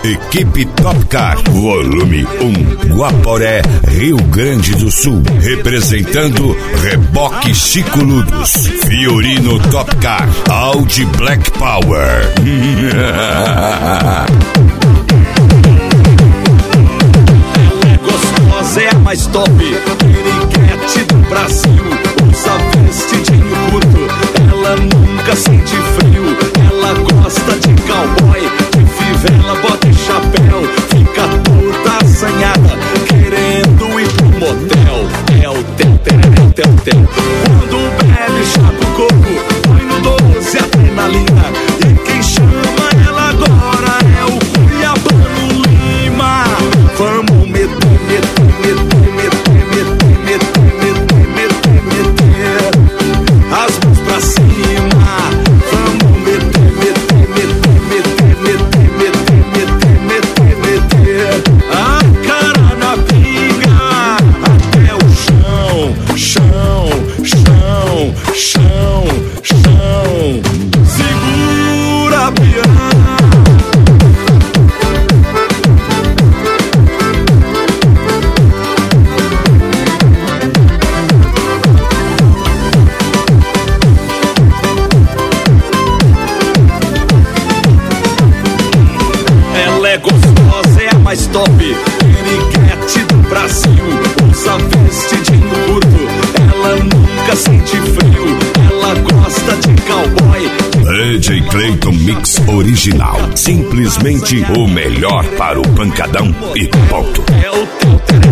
Equipe Top Car, volume 1, Guaporé, Rio Grande do Sul. Representando Reboque Chico Ludos, Fiorino Top Car, Audi Black Power. Ela é gostosa, é a mais top, piriguete do Brasil. Usa vestidinho curto, ela nunca sente frio. Ela gosta de cowboy, de fivela, bota e chapéu. Fica toda assanhada, querendo ir pro motel. É o tel. Quando bebe, chapa o coco, põe no 12 adrenalina. E quem chama ela agora é o Cuiabano Lima. Vamos meter as mãos pra cima. Vamos meter a cara na pinga até o chão. Segura a piranha. Ela é gostosa, é a mais top, piriguete do Brasil. Usa vestidinho curto, ela nunca sente frio. Ela gosta de cowboy. DJ Clayton Mix Original, simplesmente o melhor para o pancadão e ponto. É o tel.